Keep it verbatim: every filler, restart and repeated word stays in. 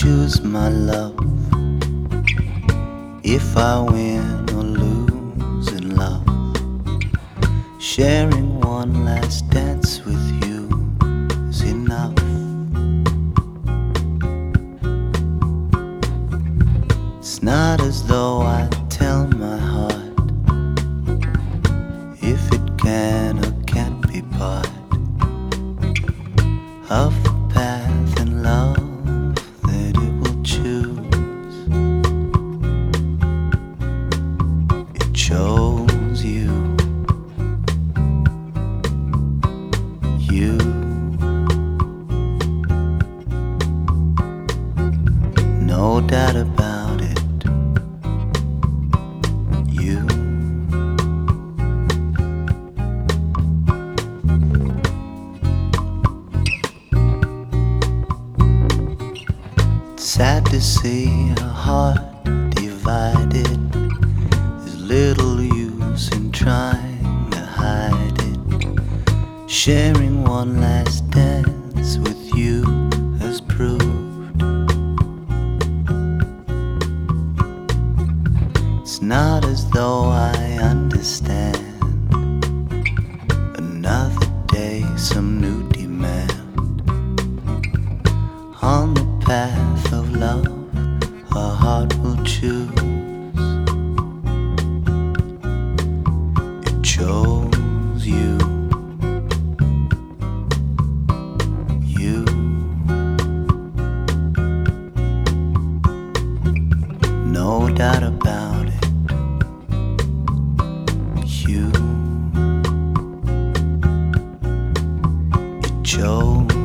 choose my love. If I win or lose in love, sharing one last dance with you is enough. It's not as though I tell my heart if it can or can't be part of the path in love that it will choose. It chose you, you. No doubt about it, you. Sad to see a heart divided. There's little use in trying to hide it. Sharing one last dance with you has proved it's not as though I understand. Another day, some new demand. On the path of love, our heart will choose. It chose you, you. No doubt about it, you. It chose